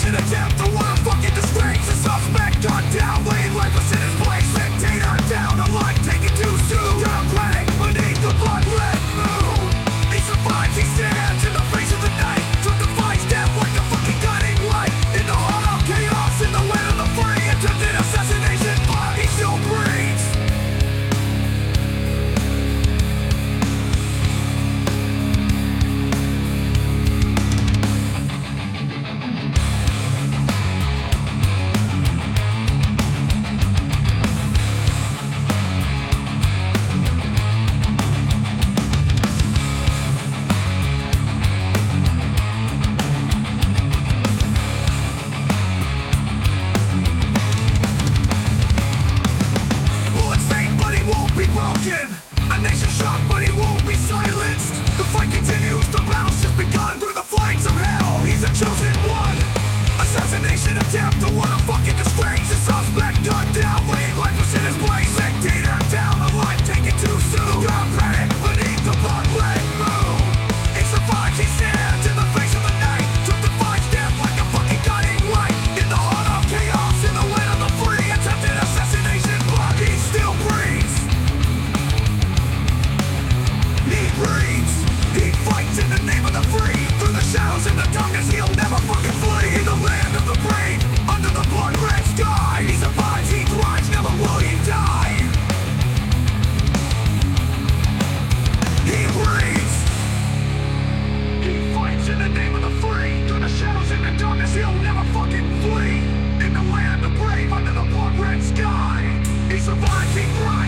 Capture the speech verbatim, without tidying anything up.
assassination attempt. The one fucking disgrace. The suspect gun down, laying lifeless in his place. Spectator down, a life taken too soon. Democratic beneath the blood red moon. He survives, he stands in the face of the night. Took the fight's death like a fucking guiding light. In the heart of chaos, in the land of the free. Attempted assassination, but he still breathes. A nation shocked, but he won't be silenced. The fight continues, the battle's just begun. Through the flames of hell, he's a chosen one. Assassination attempt, the one of fucking disgrace. The suspect gunned down, laying lifeless in his place. Spectator down, a life taken too soon. Democratic beneath the blood red moon. He survives, he stands in the face of the night. Took the fight's death like a fucking guiding light. In the heart of chaos, in the land of the free. Attempted assassination, but he still breathes. He breathes, he fights in the name of the free. Through the shadows and the darkness, he'll never fucking flee. In the land of the brave, under the blood red sky. He survives, he thrives, never will he die. He breathes, he fights in the name of the free. Through the shadows and the darkness, he'll never fucking flee. In the land of the brave, under the blood red sky. He survives, he thrives.